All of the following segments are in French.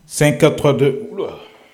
5, 4, 3, 2. Oula.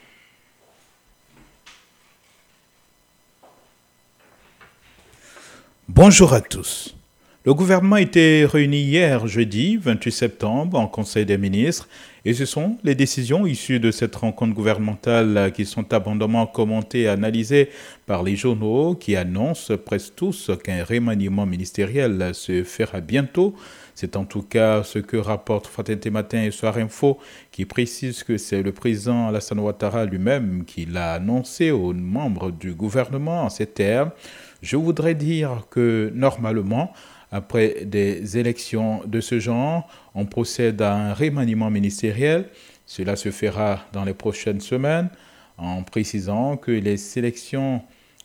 Bonjour à tous. Le gouvernement était réuni hier, jeudi 28 septembre, en Conseil des ministres, et ce sont les décisions issues de cette rencontre gouvernementale qui sont abondamment commentées et analysées par les journaux qui annoncent presque tous qu'un remaniement ministériel se fera bientôt. C'est en tout cas ce que rapporte Fraternité Matin et Soir Info, qui précise que c'est le président Alassane Ouattara lui-même qui l'a annoncé aux membres du gouvernement en ces termes. Je voudrais dire que normalement, après des élections de ce genre, on procède à un remaniement ministériel. Cela se fera dans les prochaines semaines en précisant que les élections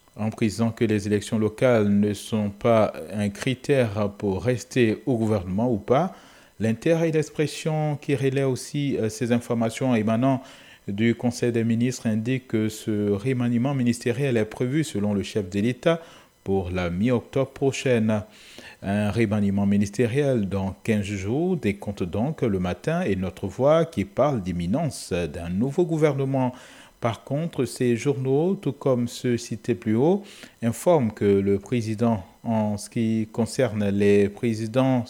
locales ne sont pas un critère pour rester au gouvernement ou pas. L'intérêt d'expression qui relaie aussi ces informations émanant du Conseil des ministres indique que ce remaniement ministériel est prévu, selon le chef de l'État, pour la mi-octobre prochaine. Un remaniement ministériel dans 15 jours décompte donc le matin et notre voix qui parle d'imminence d'un nouveau gouvernement. Par contre, ces journaux, tout comme ceux cités plus haut, informent que le président, en ce qui concerne les présidents,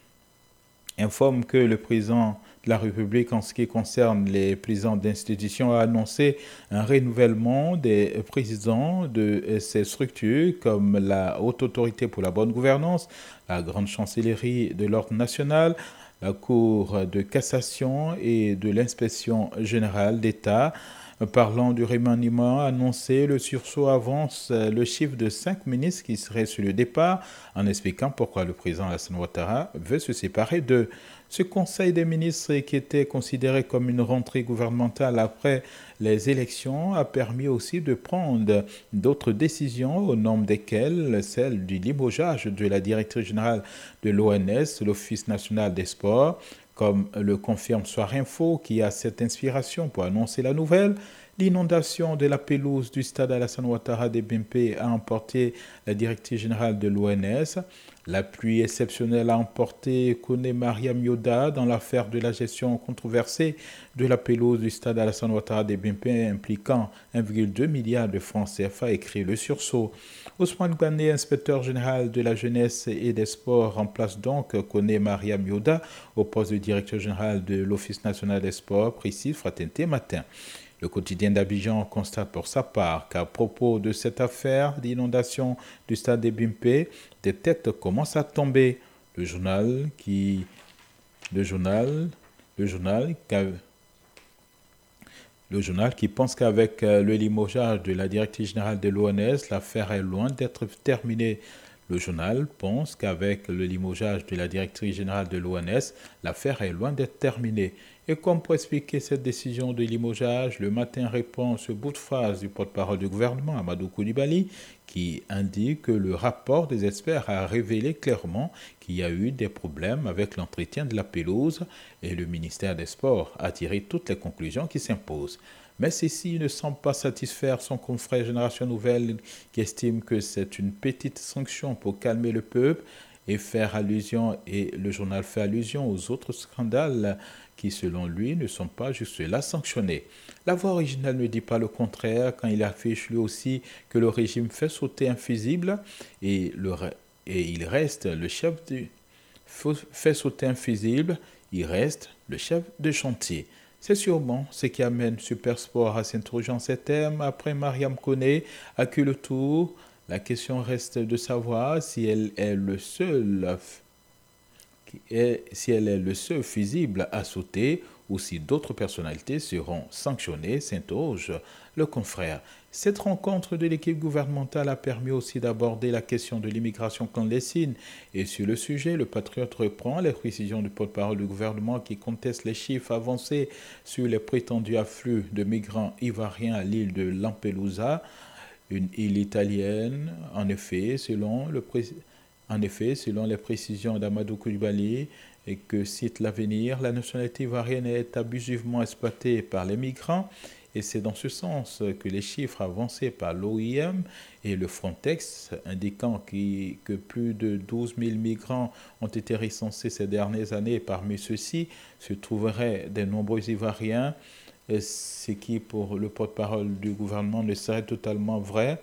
informe que le président de la République, en ce qui concerne les présidents d'institutions, a annoncé un renouvellement des présidents de ces structures comme la Haute Autorité pour la bonne gouvernance, la Grande Chancellerie de l'Ordre national, la Cour de cassation et de l'Inspection générale d'État. Parlant du remaniement annoncé, le sursaut avance le chiffre de 5 ministres qui seraient sur le départ, en expliquant pourquoi le président Alassane Ouattara veut se séparer de ce Conseil des ministres qui était considéré comme une rentrée gouvernementale après les élections a permis aussi de prendre d'autres décisions, au nombre desquelles celle du limogeage de la directrice générale de l'ONS, l'Office national des sports, comme le confirme Soir Info, qui a cette inspiration pour annoncer la nouvelle. L'inondation de la pelouse du stade Alassane Ouattara des BMP a emporté la directrice générale de l'ONS. La pluie exceptionnelle a emporté Kone Mariam Yoda dans l'affaire de la gestion controversée de la pelouse du stade Alassane Ouattara des BMP impliquant 1,2 milliard de francs CFA, écrit le sursaut. Ousmane Gbané, inspecteur général de la jeunesse et des sports, remplace donc Kone Mariam Yoda au poste de directeur général de l'Office national des sports, précise Fraternité Matin. Le quotidien d'Abidjan constate pour sa part qu'à propos de cette affaire d'inondation du stade des Bimpe, des têtes commencent à tomber. Le journal qui pense qu'avec le limogeage de la directrice générale de l'ONS, l'affaire est loin d'être terminée. Le journal pense qu'avec le limogeage de la directrice générale de l'ONS, l'affaire est loin d'être terminée. Et comme pour expliquer cette décision de limogeage, le matin répond ce bout de phrase du porte-parole du gouvernement, Amadou Koulibaly, qui indique que le rapport des experts a révélé clairement qu'il y a eu des problèmes avec l'entretien de la pelouse et le ministère des Sports a tiré toutes les conclusions qui s'imposent. Mais ceci ne semble pas satisfaire son confrère Génération Nouvelle qui estime que c'est une petite sanction pour calmer le peuple et le journal fait allusion aux autres scandales qui, selon lui, ne sont pas jusque-là sanctionnés. La voix originale ne dit pas le contraire quand il affiche lui aussi que le régime fait sauter un fusible et il reste le chef fait sauter un fusible, il reste le chef de chantier. C'est sûrement ce qui amène Supersport à s'interroger en ces termes. Après Mariam Kone, à qui le tour, la question reste de savoir si elle est le seul fusible à sauter ou si d'autres personnalités seront sanctionnées, s'interroge le confrère. Cette rencontre de l'équipe gouvernementale a permis aussi d'aborder la question de l'immigration clandestine. Et sur le sujet, le Patriote reprend les précisions du porte-parole du gouvernement qui conteste les chiffres avancés sur les prétendus afflux de migrants ivoiriens à l'île de Lampedusa, une île italienne. En effet, selon les précisions d'Amadou Koulibaly, et que cite l'Avenir, la nationalité ivoirienne est abusivement exploitée par les migrants. Et c'est dans ce sens que les chiffres avancés par l'OIM et le Frontex, indiquant que plus de 12 000 migrants ont été recensés ces dernières années, et parmi ceux-ci se trouveraient de nombreux Ivoiriens, ce qui pour le porte-parole du gouvernement ne serait totalement vrai,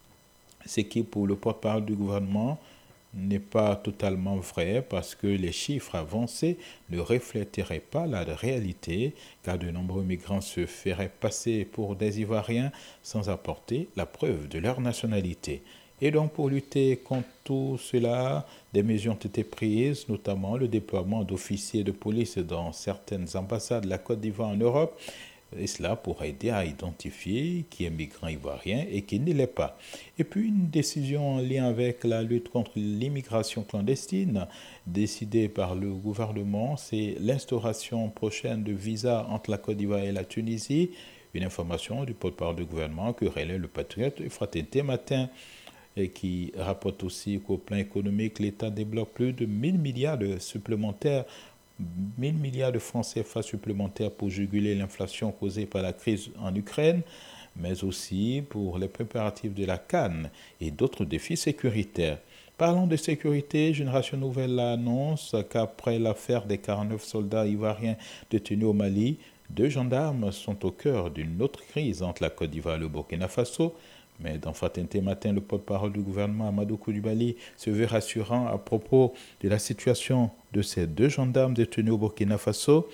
ce qui pour le porte-parole du gouvernement n'est pas totalement vrai parce que les chiffres avancés ne reflèteraient pas la réalité, car de nombreux migrants se feraient passer pour des Ivoiriens sans apporter la preuve de leur nationalité. Et donc pour lutter contre tout cela, des mesures ont été prises, notamment le déploiement d'officiers de police dans certaines ambassades de la Côte d'Ivoire en Europe, et cela pour aider à identifier qui est migrant ivoirien et qui ne l'est pas. Et puis une décision en lien avec la lutte contre l'immigration clandestine décidée par le gouvernement, c'est l'instauration prochaine de visas entre la Côte d'Ivoire et la Tunisie. Une information du porte-parole du gouvernement que relaie le patriote Fraternité Matin et qui rapporte aussi qu'au plan économique, l'État débloque plus de 1000 milliards de supplémentaires 1000 milliards de francs CFA supplémentaires pour juguler l'inflation causée par la crise en Ukraine, mais aussi pour les préparatifs de la CAN et d'autres défis sécuritaires. Parlons de sécurité, Génération Nouvelle annonce qu'après l'affaire des 49 soldats ivoiriens détenus au Mali, 2 gendarmes sont au cœur d'une autre crise entre la Côte d'Ivoire et le Burkina Faso. Mais dans Fraternité Matin, le porte-parole du gouvernement, Amadou Koulibaly, se veut rassurant à propos de la situation de ces 2 gendarmes détenus au Burkina Faso,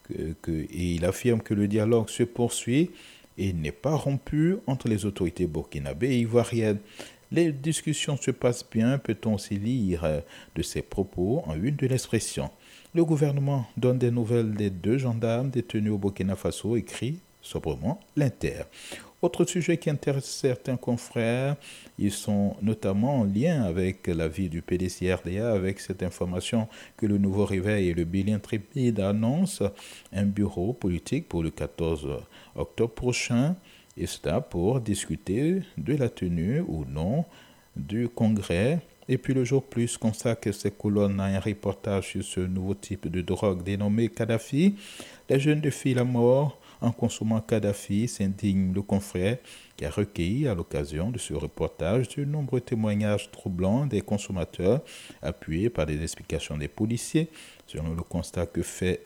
et il affirme que le dialogue se poursuit et n'est pas rompu entre les autorités burkinabées et ivoiriennes. Les discussions se passent bien, peut-on aussi lire de ces propos en une de l'expression. Le gouvernement donne des nouvelles des 2 gendarmes détenus au Burkina Faso, écrit sobrement l'Inter. Autre sujet qui intéresse certains confrères, ils sont notamment en lien avec la vie du PDC-RDA, avec cette information que le Nouveau Réveil et le Bilan Intrépide annoncent un bureau politique pour le 14 octobre prochain, et cela pour discuter de la tenue ou non du congrès. Et puis le jour plus consacre ses colonnes à un reportage sur ce nouveau type de drogue dénommé Kadhafi. Les jeunes défient la mort en consommant Kadhafi, s'indigne le confrère qui a recueilli à l'occasion de ce reportage de nombreux témoignages troublants des consommateurs, appuyés par des explications des policiers, selon le constat que fait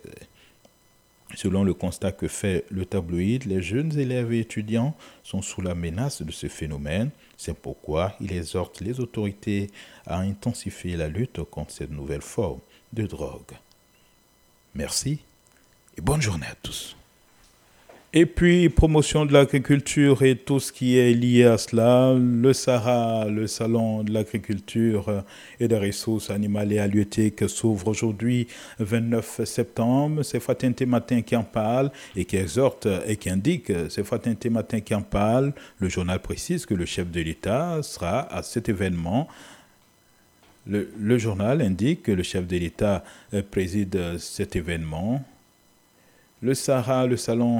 le tabloïd. Les jeunes élèves et étudiants sont sous la menace de ce phénomène. C'est pourquoi il exhorte les autorités à intensifier la lutte contre cette nouvelle forme de drogue. Merci et bonne journée à tous. Et puis, promotion de l'agriculture et tout ce qui est lié à cela, le SARA, le Salon de l'agriculture et des ressources animales et halieutiques s'ouvre aujourd'hui, 29 septembre. C'est Fraternité Matin qui en parle et qui exhorte et qui indique, c'est Fraternité Matin qui en parle. Le journal précise que le chef de l'État sera à cet événement. Le journal indique que le chef de l'État préside cet événement. Le SARA, le salon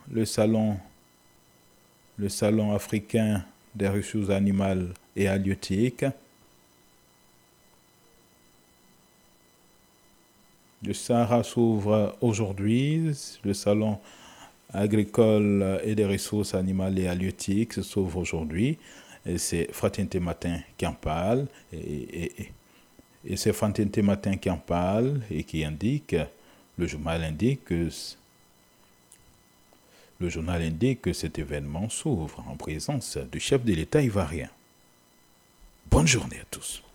africain des ressources animales et halieutiques. Le SARA s'ouvre aujourd'hui. Le salon agricole et des ressources animales et halieutiques s'ouvre aujourd'hui. Et c'est Fraternité Matin qui en parle. Et c'est Fraternité Matin qui en parle et qui indique, le journal indique que cet événement s'ouvre en présence du chef de l'État ivoirien. Bonne journée à tous.